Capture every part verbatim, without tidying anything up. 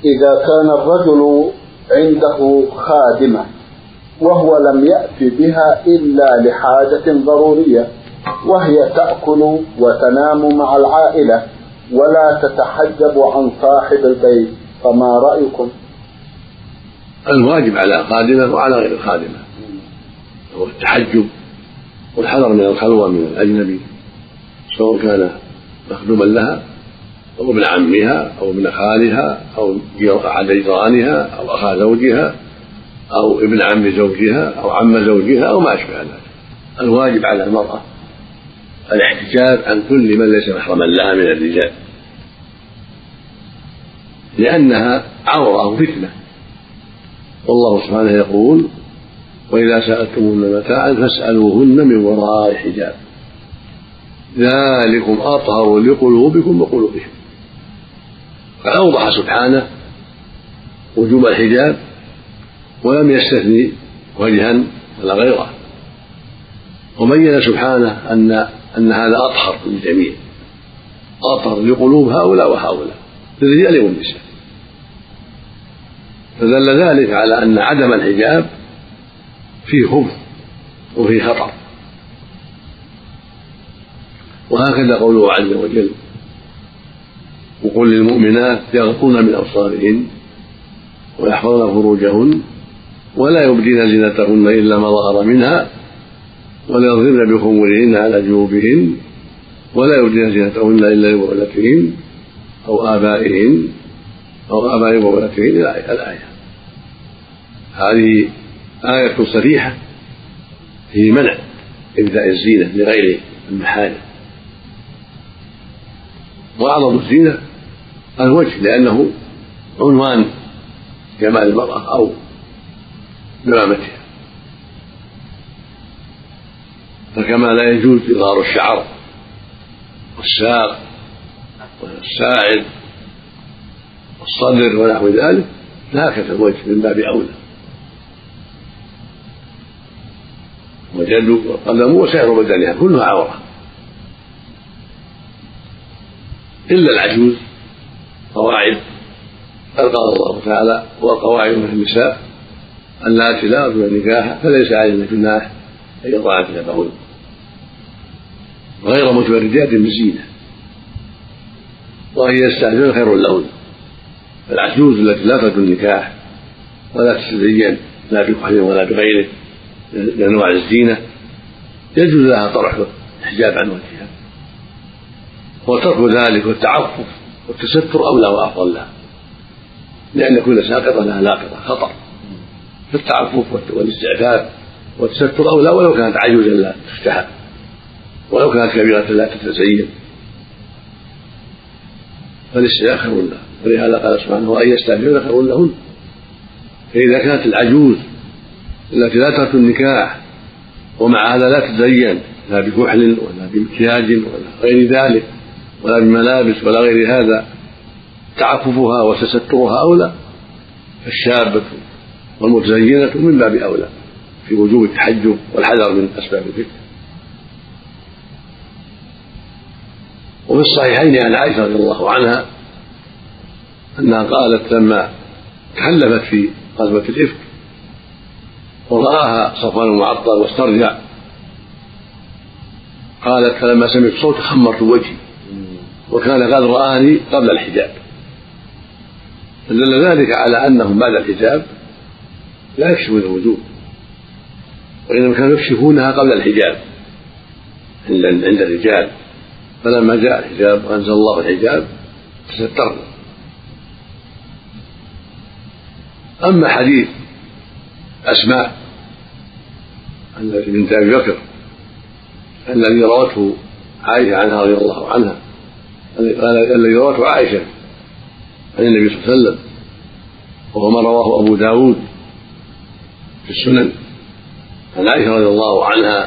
إذا كان الرجل عنده خادمة وهو لم يأتي بها إلا لحاجة ضرورية، وهي تأكل وتنام مع العائلة ولا تتحجب عن صاحب البيت، فما رأيكم؟ الواجب على خادمة وعلى غير الخادمة هو التحجب والحذر من الخلوة من الأجنبي، سواء كان مخدوما لها أو ابن عمها أو ابن خالها أو أحد جيرانها أو أخا زوجها أو ابن عم زوجها أو عم زوجها أو ما أشبه ذلك. الواجب على المرأة الاحتجاب عن كل من ليس محرما لها من الرجال، لأنها عورة وفتنة، والله سبحانه يقول: وإذا سألتموهن متاعا فاسألوهن من وراء حجاب ذلكم أطهر لقلوبكم وقلوبهم. فأوضح سبحانه وجوب الحجاب ولم يستثني وجها ولا غيره، وبين سبحانه أن أن هذا أطهر للجميع، أطهر لقلوب هؤلاء وهؤلاء للرجال والنساء، فدل ذلك على أن عدم الحجاب فيه خبث وفيه خطر. وهكذا قوله عز وجل: وقل للمؤمنات يغضضن من أبصارهن ويحفظن فروجهن ولا يبدين زينتهن إلا ما ظهر منها وليضربن بخمرهن على جيوبهن ولا يبدين زينتهن إلا لبعولتهن أو آبائهن أو آباء بعولتهن إلى الآية. هذه آية صريحة في منع إبداء الزينة لغير المحارم. وأعظم الزينة الوجه، لأنه عنوان جمال المرأة أو نعمتها، فكما لا يجوز إظهار الشعر والساق والساعد والصدر ونحو ذلك، هكذا الوجه من باب أولى، واليد والقدم وسائر بدنها كلها عورة إلا العجوز. قواعد قال الله تعالى: والقواعد من النساء اللاتي لا يرجون النكاح فليس عليهن جناح أن يضعن ثيابهن غير متبرجات بزينة وأن يستعجلن خير لهن. العجوز التي لا ترجو النكاح ولا تتزين لا بكحل ولا بغيره من أنواع الزينة يجوز لها طرح الحجاب عن وجهها، وترك ذلك والتعفف والتستر أولى وأفضل لها، لأن كل ساقطة لها لاقطة خطر، فالتعفف والاستعفاف والتستر أولى ولو كانت عجوزا لا تستحب ولو كانت كبيرة لا تتزين، فالاستحياء خير لها. ولهذا قال سبحانه: وأن يستعففن خير لهن. فإذا كانت العجوز التي لا ترك النكاح ومع هذا لا تتزين لا بكحل ولا بمكياج ولا غير ذلك ولا بملابس ولا غير هذا، تعففها وتسترها أولى، فالشابة والمتزينة من باب أولى في وجوب التحجب والحذر من أسباب الفتنة. وفي الصحيحين عن عائشة رضي الله عنها أنها قالت لما تحلفت في غزوة الإفك ورآها صفوان المعطل واسترجع، قالت: فلما سمعت صوت خمرت وجهي وكان قد رآني قبل الحجاب. فدل ذلك على أنهم بعد الحجاب لا يكشفون الوجوه، وإنما كانوا يكشفونها قبل الحجاب عند الرجال، فلما جاء الحجاب وأنزل الله الحجاب تسترنا. أما حديث أسماء بنت أبي بكر الذي روته عائشة عنها رضي الله عنها الذي روته عائشة عن النبي صلى الله عليه وسلم وهو ما رواه أبو داود في السنن عن عائشة رضي الله عنها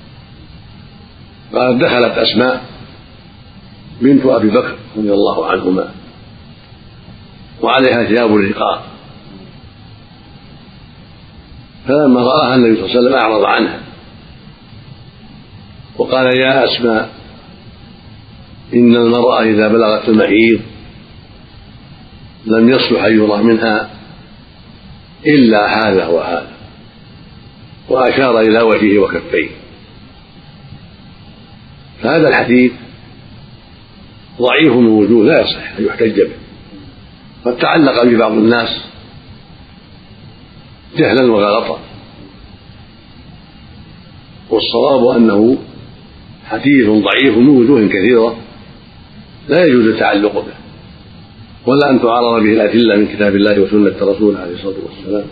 قالت: دخلت أسماء بنت أبي بكر رضي الله عنهما وعليها ثياب رقاق، فلما رآها النبي صلى الله عليه وسلم أعرض عنها وقال: يا أسماء، إن المرأة إذا بلغت المحيض لم يصلح أن يرى منها إلا هذا وهذا، وأشار إلى وجهه وكفيه. فهذا الحديث ضعيف من وجوه لا يصح أن يحتج به، قد تعلق به بعض الناس جهلا وغلطا، والصواب أنه حديث ضعيف من وجوه كثيرة لا يجوز التعلق به، ولا أن تعارض به الأدلة من كتاب الله وسنة رسوله عليه الصلاة والسلام.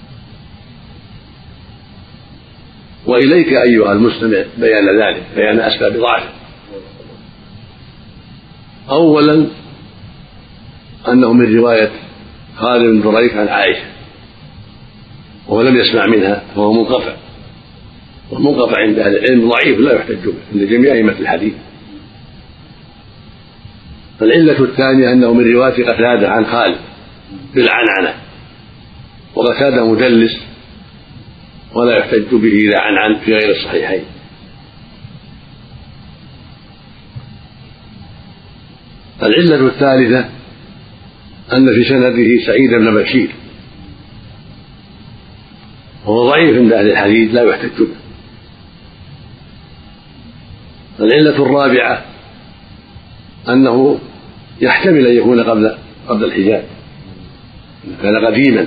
وإليك أيها المستمع بيان ذلك، بيان أسباب ضعفه. أولا أنه من رواية خالد بن دريك عن عائشة وهو لم يسمع منها، فهو منقطع، والمنقطع عند أهل العلم ضعيف لا يحتج به عند جميع أئمة الحديث. العلة الثانية أنه من رواية قتادة عن خالد بالعنعنة، وقتادة مدلس ولا يحتج به إذا عنعن في غير الصحيحين. العلة الثالثة أن في سنده سعيد بن بشير وهو ضعيف عند أهل الحديث لا يحتج به. العلة الرابعة أنه يحتمل أن يكون قبل قبل الحجاب، كان قديما،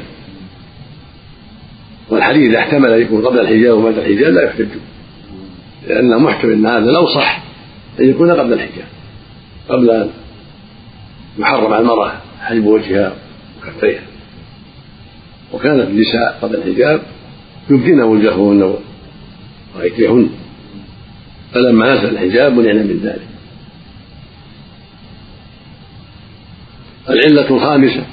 والحديث إذا احتمل أن يكون قبل الحجاب وبعد الحجاب لا يحتج به، لأنه محتمل أن هذا لو صح أن يكون قبل الحجاب، قبل أن يحرم على المرأة حجب وجهها وكفيها. وكانت النساء قبل الحجاب يبدين وجوههن وأيديهن، فلما نزل الحجاب منعنا من ذلك. العلة الخامسة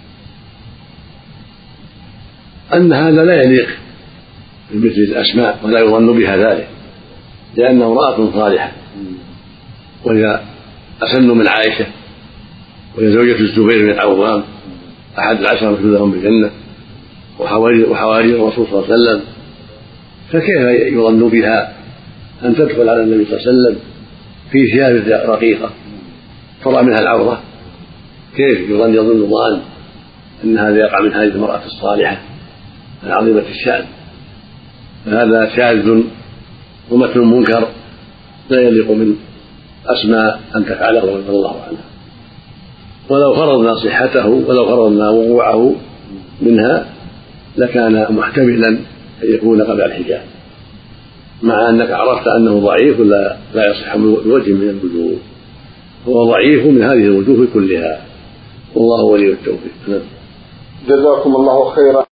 أن هذا لا يليق بمثل الأسماء ولا يظن بها ذلك، لأنه امرأة صالحة وهي أسن من عائشة، وهي زوجة الزبير بن العوام أحد العشرة المبشورين بالجنة وحواري الرسول صلى الله عليه وسلم، فكيف يظن بها أن تدخل على النبي صلى الله عليه وسلم في ثياب رقيقة ترى منها العورة؟ كيف يظن يظن ظان أن هذا يقع من هذه المرأة الصالحة العظيمة الشأن؟ هذا شاذ ومثل منكر لا يليق من أسماء أن تفعله رضي الله عنها. ولو فرضنا صحته ولو فرضنا وقوعه منها لكان محتملا أن يكون قبل الحجاب، مع أنك عرفت أنه ضعيف لا لا يصح بوجه من الوجوه، هو ضعيف من هذه الوجوه كلها، والله ولي التوفيق. جزاكم الله خيرا.